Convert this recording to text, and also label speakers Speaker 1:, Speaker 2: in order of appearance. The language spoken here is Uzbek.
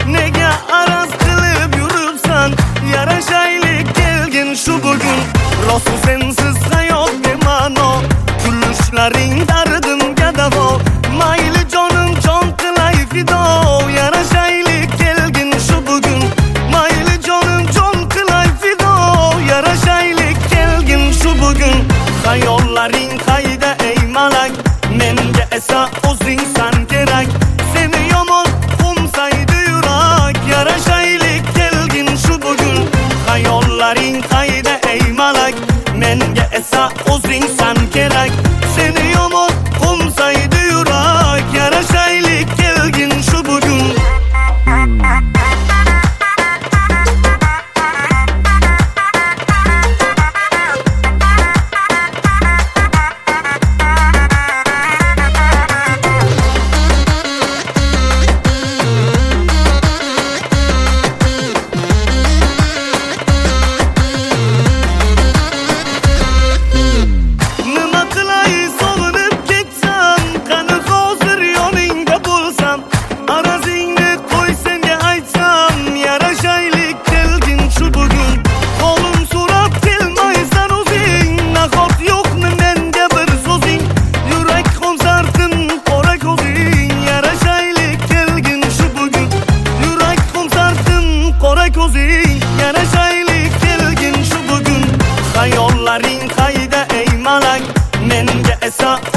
Speaker 1: nega araz qilib yuribsan? Yarashaylik kelgin shu bugun. Rost sensiz hayot bema'no, kulishlaring dardimga davo. Mayli jonim jon qilay fido, yarashaylik kelgin shu bugun. Mayli jonim jon qilay fido, yarashaylik kelgin shu bugun. Hayollaring qayda ey malak, menga esa o'zingsan kerak. Seni yomon qo'msaydi yurak, yarashaylik kelgin shu bugun. Hayollaring qayda ey malak, menga esa o'zingsan kerak. Seni yomon qo'msaydi yurak, yarashaylik kelgin shu bugun. Yarashaylik kelgin shu bugun. Hayollaring qayda ey malak, menga esa